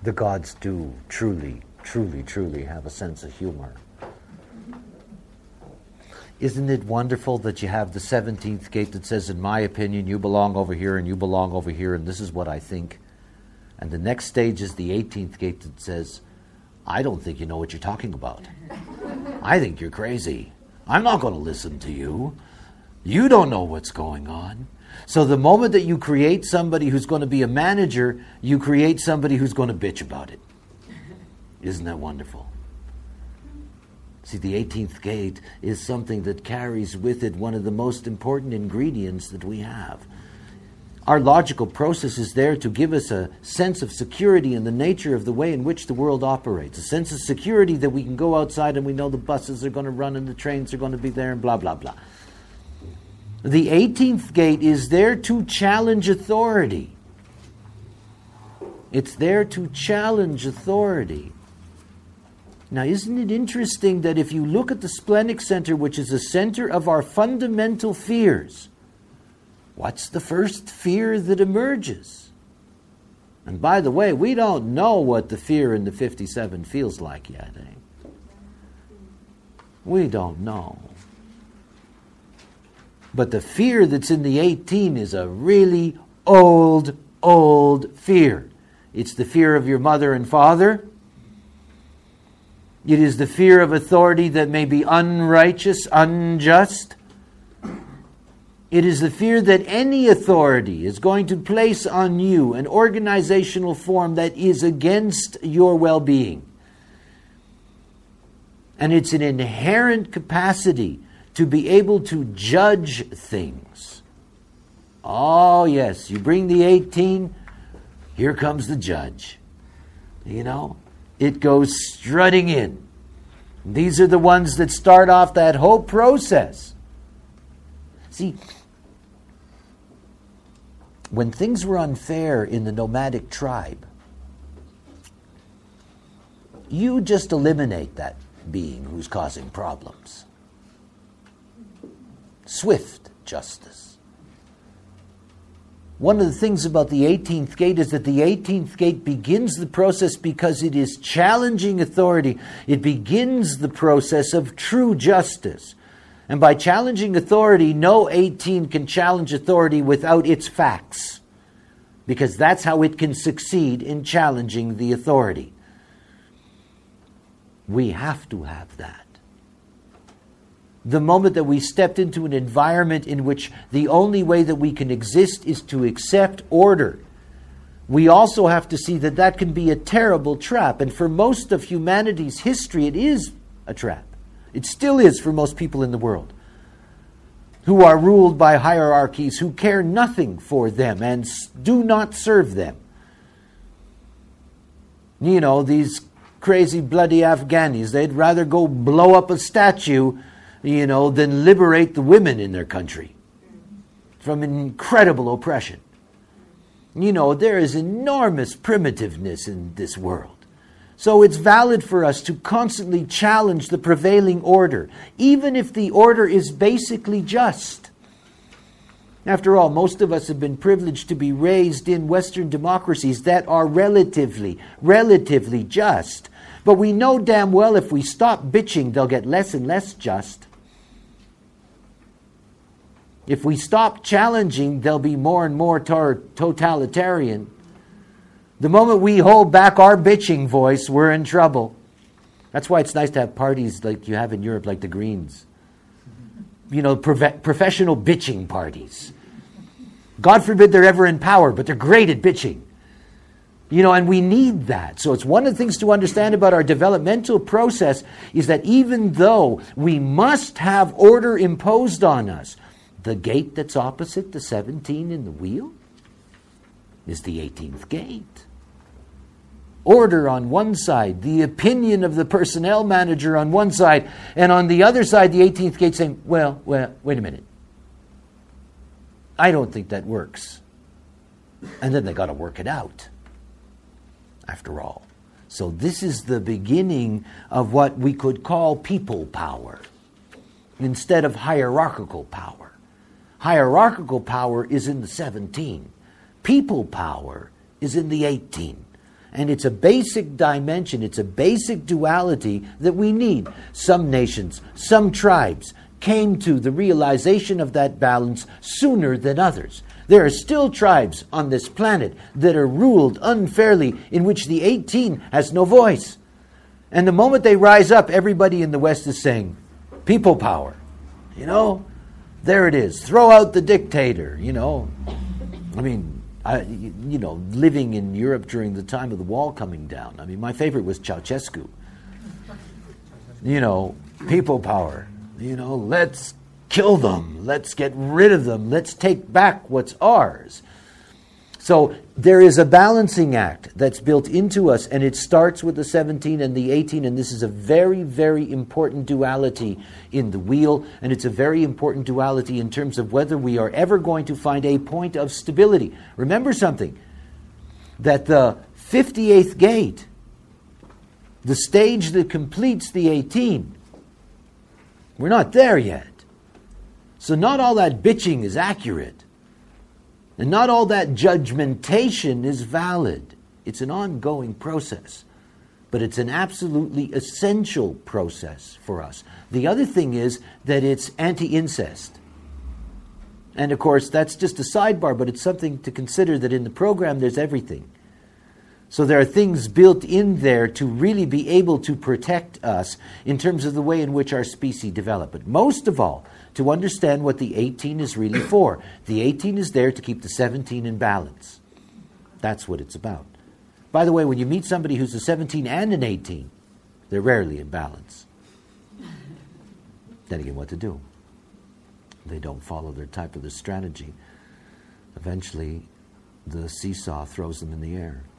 The gods do truly, truly, truly have a sense of humor. Isn't it wonderful that you have the 17th gate that says, in my opinion, you belong over here and you belong over here, and this is what I think. And the next stage is the 18th gate that says, I don't think you know what you're talking about. I think you're crazy. I'm not going to listen to you. You don't know what's going on. So the moment that you create somebody who's going to be a manager, you create somebody who's going to bitch about it. Isn't that wonderful? See, the 18th gate is something that carries with it one of the most important ingredients that we have. Our logical process is there to give us a sense of security in the nature of the way in which the world operates. A sense of security that we can go outside and we know the buses are going to run and the trains are going to be there and blah, blah, blah. The 18th gate is there to challenge authority. It's there to challenge authority. Now, isn't it interesting that if you look at the splenic center, which is the center of our fundamental fears, what's the first fear that emerges? And by the way, we don't know what the fear in the 57 feels like yet. We don't know. But the fear that's in the 18 is a really old fear. It's the fear of your mother and father. It is the fear of authority that may be unrighteous, unjust. It is the fear that any authority is going to place on you an organizational form that is against your well-being. And it's an inherent capacity to be able to judge things. Oh yes, you bring the 18, here comes the judge. You know, it goes strutting in. These are the ones that start off that whole process. See, when things were unfair in the nomadic tribe, you just eliminate that being who's causing problems. Swift justice. One of the things about the 18th gate is that the 18th gate begins the process because it is challenging authority. It begins the process of true justice. And by challenging authority, no 18 can challenge authority without its facts, because that's how it can succeed in challenging the authority. We have to have that. The moment that we stepped into an environment in which the only way that we can exist is to accept order, we also have to see that that can be a terrible trap. And for most of humanity's history, it is a trap. It still is for most people in the world who are ruled by hierarchies who care nothing for them and do not serve them. You know, these crazy bloody Afghanis, they'd rather go blow up a statue, you know, than liberate the women in their country from incredible oppression. You know, there is enormous primitiveness in this world. So it's valid for us to constantly challenge the prevailing order, even if the order is basically just. After all, most of us have been privileged to be raised in Western democracies that are relatively just. But we know damn well if we stop bitching, they'll get less and less just. If we stop challenging, they'll be more and more totalitarian. The moment we hold back our bitching voice, we're in trouble. That's why it's nice to have parties like you have in Europe, like the Greens. You know, professional bitching parties. God forbid they're ever in power, but they're great at bitching. You know, and we need that. So it's one of the things to understand about our developmental process is that even though we must have order imposed on us, the gate that's opposite the 17 in the wheel is the 18th gate. Order on one side, the opinion of the personnel manager on one side, and on the other side, the 18th gate saying, well, wait a minute. I don't think that works. And then they got to work it out, after all. So this is the beginning of what we could call people power instead of hierarchical power. Hierarchical power is in the 17. People power is in the 18. And it's a basic dimension, it's a basic duality that we need. Some nations, some tribes came to the realization of that balance sooner than others. There are still tribes on this planet that are ruled unfairly, in which the 18 has no voice. And the moment they rise up, everybody in the West is saying, people power. You know, there it is. Throw out the dictator, you know. I mean, living in Europe during the time of the wall coming down. I mean, my favorite was Ceausescu. You know, people power. You know, let's kill them. Let's get rid of them. Let's take back what's ours. So there is a balancing act that's built into us, and it starts with the 17 and the 18, and this is a very, very important duality in the wheel, and it's a very important duality in terms of whether we are ever going to find a point of stability. Remember something, that the 58th gate, the stage that completes the 18, we're not there yet. So not all that bitching is accurate. And not all that judgmentation is valid. It's an ongoing process. But it's an absolutely essential process for us. The other thing is that it's anti-incest. And of course, that's just a sidebar, but it's something to consider, that in the program there's everything. So there are things built in there to really be able to protect us in terms of the way in which our species develop. But most of all, to understand what the 18 is really for. The 18 is there to keep the 17 in balance. That's what it's about. By the way, when you meet somebody who's a 17 and an 18, they're rarely in balance. Then again, what to do? They don't follow their type of the strategy. Eventually, the seesaw throws them in the air.